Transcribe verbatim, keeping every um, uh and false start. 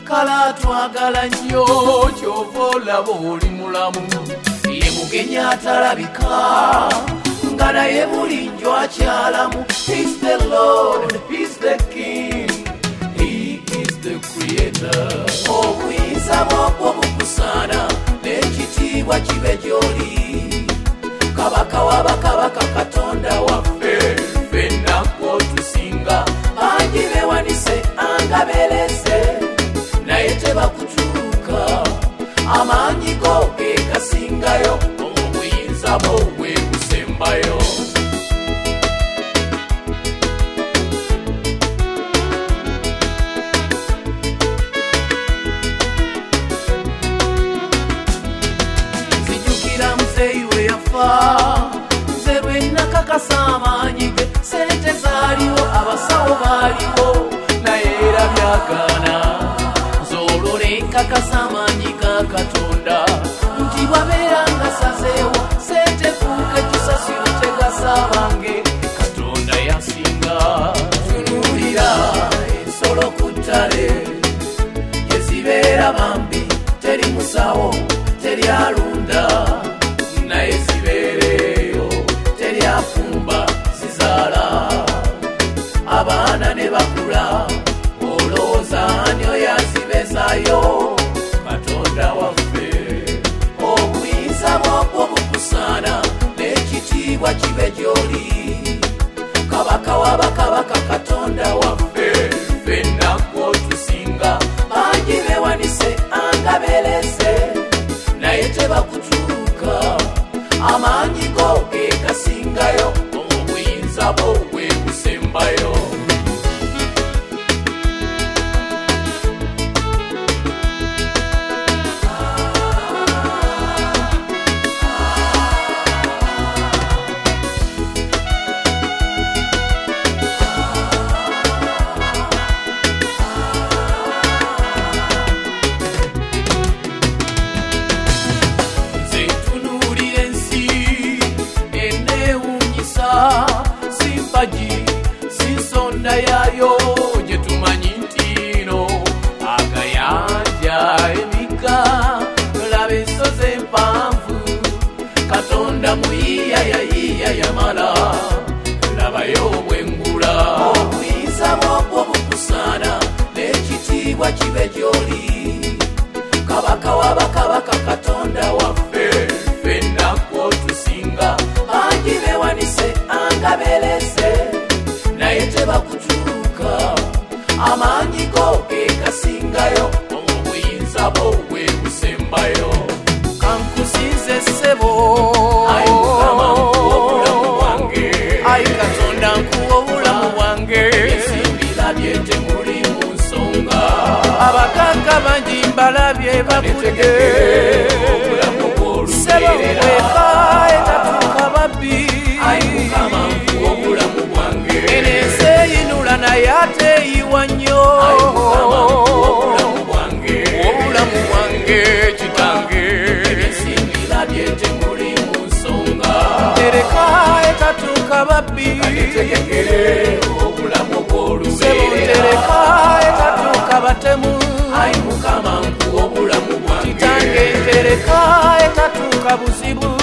kala twagala nnyo kyova olaba oli mulamu ye mugenyi atalabika nga naye bulijjo akyalamu. He's the Lord, he's the King, he is the Creator. Obuyinza bw'obwo bukusaana n'ekitiibwa kibe gy'oli kabaka w'abakabaka katonda waffe ffenna kwotusinga. Bangi beewanise angaberese naye tebakutuuka amaanyi go ge gasingayo obuyinza bwo bwe busembayo. Nzijukira muzeeyi we yafa nze lwe nakakasa amaanyi ge. Sente zaaliwo abasawo baaliwo naye era byagaana. Nzolole nkakasa amaanyi ga Katonda nti bwabeera nga sazeewo sente fuuke kisasiro tegasaabange Katonda yasinga. Tunuulira ensolo ku ttale gye zibeera bambi teri musawo teri alunda naye zibeereeyo teri afumba zizaala abaana ne bakula olowooza ani oyo azibezaayo Katonda waffe. Obuyinza bw'obwo bukusaana n'ekitiibwa kibe gy'oli kabaka w'abakabaka katonda waffe ffenna kwotusinga. Bangi beewanise angaberese naye tebakutuuka amaanyi go ge gasingayo obuyinza bwo bwe busembayo. Sinsonda yayo gye tumanyi nti no agayanja emika laba ensozi empanvu Katonda muyiiya yayiiya yamala labayo obwengula. Obuyinza bw'obwo bukusaana n'ekitiibwa kibe gy'oli kabaka w'abakabaka katonda waffe ffenna kwotusinga. Bangi beewanise angaberese naye tebakutuuka amaanyi go ge gasingayo obuyinza bwo bwe busembayo. Kankusinze ssebo ayi Mukama nkuwa obulamu bwange, ayi Katonda nkuwa obulamu bwange. Esimbirabye temuli mu nsonga abakaka bangi mbalabye bakudde obulamu bw'olubeerera etatuuka babbi. Ayi Mukama nkuwa obulamu bwange enensi eyinula naye ate eyiwa nnyo. Ayi Mukama nkuwa obulamu bwange obulamu bwange kitange. Ebisimbirabye temuli mu nsonga tereka etatuuka babbi. Kanitegekere obulamu bw'olubeerera tereka etatuuka batemu. Ayi Mukama nkuwa obulamu bwange kitange tereka etatuuka buzibu.